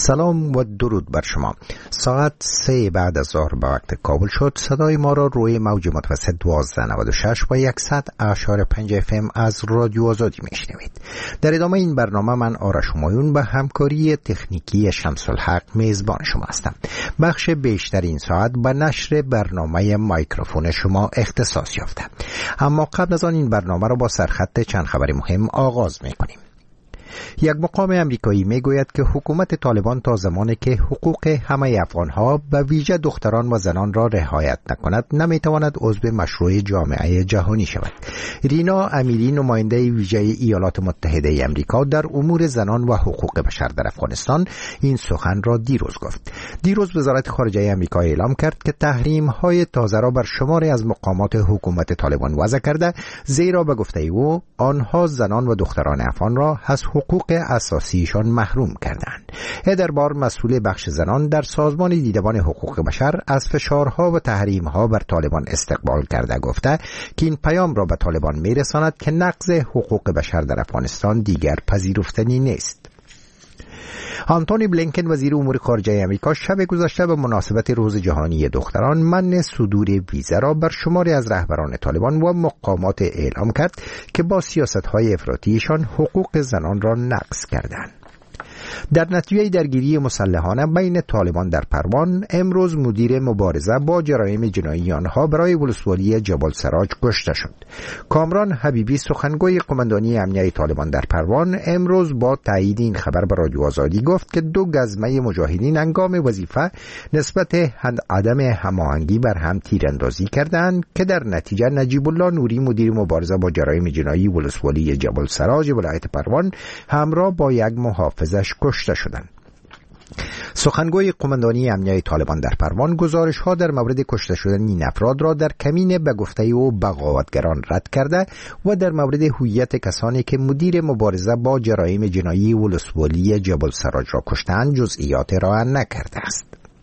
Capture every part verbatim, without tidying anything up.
سلام و درود بر شما. ساعت سه بعد از ظهر به وقت کابل شد. صدای ما را روی موج متوسط دوازده نود و شش و صد اعشار پنج اف ام از رادیو آزادی میشنوید. در ادامه این برنامه من آرش همایون به همکاری تکنیکی شمس الحق میزبان شما هستم. بخش بیشتر این ساعت به نشر برنامه مایکروفون شما اختصاص یافته. اما قبل از آن این برنامه را با سرخط چند خبر مهم آغاز میکنیم. یک مقام امریکایی میگوید که حکومت طالبان تا زمانی که حقوق همه افغانها و ویژه دختران و زنان را رعایت نکند نمیتواند عضو مشروع جامعه جهانی شود. رینا امیری، نماینده ویژه ایالات متحده امریکا در امور زنان و حقوق بشر در افغانستان، این سخن را دیروز گفت. دیروز وزارت خارجه امریکا اعلام کرد که تحریم های تازه را بر شماری از مقامات حکومت طالبان وضع کرده، زیرا به گفته او آنها زنان و دختران افغان را از حقوق اساسیشان محروم کردند. ادربار، مسئول بخش زنان در سازمان دیدبان حقوق بشر، از فشارها و تحریمها بر طالبان استقبال کرده گفته که این پیام را به طالبان میرساند که نقض حقوق بشر در افغانستان دیگر پذیرفتنی نیست. آنتونی بلینکن، وزیر امور خارجه امریکا، شب گذشته به مناسبت روز جهانی دختران منع صدور ویزا را بر شماری از رهبران طالبان و مقامات اعلام کرد که با سیاست‌های افراطیشان حقوق زنان را نقض کردند. در نتیجه درگیری مسلحانه بین طالبان در پروان، امروز مدیر مبارزه با جرایم جنایی آنها برای ولسوالی جبل سراج کشته شد. کامران حبیبی، سخنگوی قماندانی امنیه طالبان در پروان، امروز با تایید این خبر به رادیو آزادی گفت که دو گزمه مجاهدین هنگام وظیفه نسبت عدم هماهنگی بر هم تیراندازی کردند که در نتیجه نجیب الله نوری، مدیر مبارزه با جرایم جنایی ولسوالی جبل سراج ولایت پروان، همراه با یک محافظش کشته شدند. سخنگوی قماندانی امنیه طالبان در پروان گزارش ها در مورد کشته شدن این افراد را در کمین به گفته او بغاوتگران رد کرده و در مورد هویت کسانی که مدیر مبارزه با جرایم جنایی ولسوالی جبل سراج را کشتند جزئیات را نکرده است.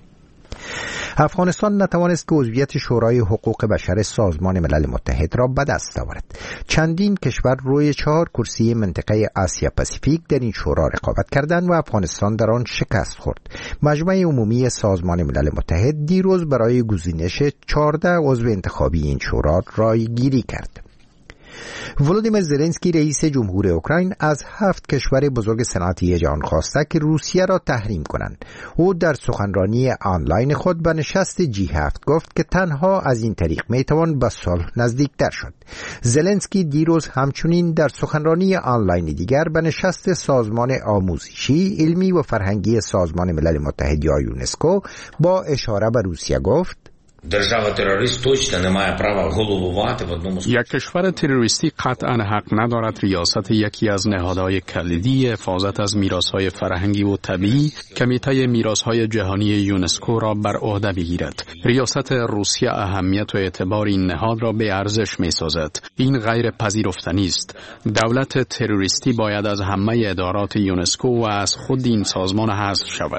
افغانستان نتوانست که عضویت شورای حقوق بشر سازمان ملل متحد را به دست آورد. چندین کشور روی چهار کرسی منطقه آسیا پاسیفیک در این شورا رقابت کردند و افغانستان در آن شکست خورد. مجمع عمومی سازمان ملل متحد دیروز برای گزینش چهارده عضو انتخابی این شورا رایگیری کرد. ولودیمیر زلنسکی، رئیس جمهور اوکراین، از هفت کشور بزرگ صنعتی جهان خواسته که روسیه را تحریم کنند. او در سخنرانی آنلاین خود به نشست جی هفت گفت که تنها از این طریق میتوان به صلح نزدیکتر شد. زلنسکی دیروز همچنین در سخنرانی آنلاین دیگر به نشست سازمان آموزشی، علمی و فرهنگی سازمان ملل متحد یا یونسکو با اشاره به روسیه گفت: Держава терорист точно не має права головувати в одному з یک کشور تروریستی قطعا حق ندارد ریاست یکی از نهادهای کلیدی حفاظت از میراث‌های فرهنگی و طبیعی کمیته میراث‌های جهانی یونسکو را بر عهده بگیرد. ریاست روسیه اهمیت و اعتبار این نهاد را به ارزش می‌سازد. این غیر پذیرفتنی است. دولت تروریستی باید از همه ادارات یونسکو و از خود این سازمان حذف شود.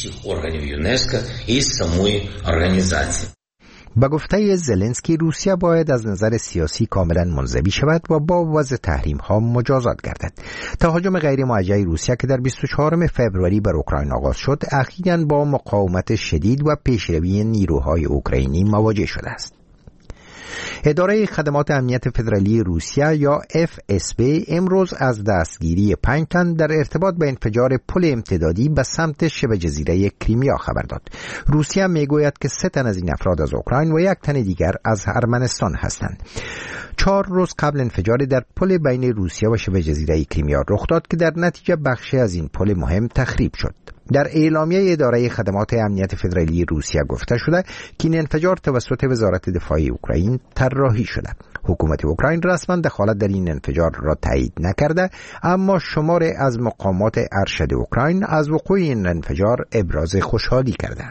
به گفته زلنسکی، روسیه باید از نظر سیاسی کاملا منزوی شود و با وضع تحریم ها مجازات گردد. تهاجم غیر موجه روسیه که در بیست و چهارم فوریه بر اوکراین آغاز شد، اخیراً با مقاومت شدید و پیشروی نیروهای اوکراینی مواجه شده است. اداره خدمات امنیت فدرالی روسیه یا اف اس بی امروز از دستگیری پنج تن در ارتباط با انفجار پل امتدادی به سمت شبه جزیره کریمیا خبر داد. روسیه میگوید که سه تن از این افراد از اوکراین و یک تن دیگر از ارمنستان هستند. چهار روز قبل انفجار در پل بین روسیه و شبه جزیره کریمیا رخ داد که در نتیجه بخشی از این پل مهم تخریب شد. در اعلامیه اداره خدمات امنیت فدرالی روسیه گفته شده که این انفجار توسط وزارت دفاع اوکراین طراحی شده. حکومت اوکراین رسما دخالت در این انفجار را تایید نکرده، اما شماری از مقامات ارشد اوکراین از وقوع این انفجار ابراز خوشحالی کردند.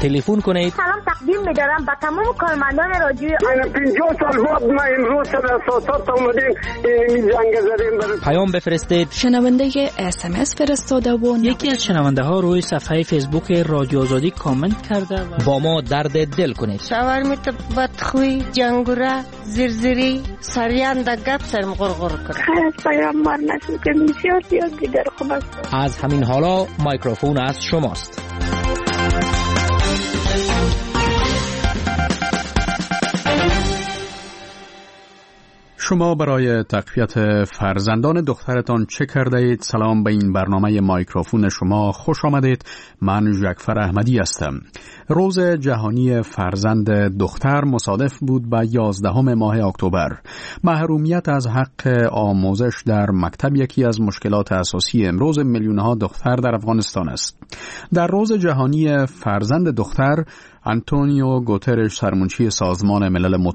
تلفن کنید. سلام تقدیم می‌دارم به تمام کارمندان رادیو. من پنجاه سال بعد ما امروز در اساسات اومدیم این زنگ زدیم برای پیام بفرستید. شنونده اس ام اس فرستاده و یکی از شنونده ها روی صفحه فیسبوک رادیو آزادی کامنت کرده و با ما درد دل کنید. شاورمیت بدخوی جنگوره زرزری سریان د گپ سرم غرغر کنه. خیر پیام مار نشون که بسیار زیاد دیگر خوب است. از همین حالا مایکروفون از شماست. شما برای تقویت فرزندان دخترتان چه کرده اید؟ سلام، به این برنامه مایکروفون شما خوش آمدید. من جعفر احمدی هستم. روز جهانی فرزند دختر مصادف بود با یازدهم ماه اکتبر. محرومیت از حق آموزش در مکتب یکی از مشکلات اساسی امروز میلیون‌ها دختر در افغانستان است. در روز جهانی فرزند دختر، آنتونیو گوترش، سرمنشی سازمان ملل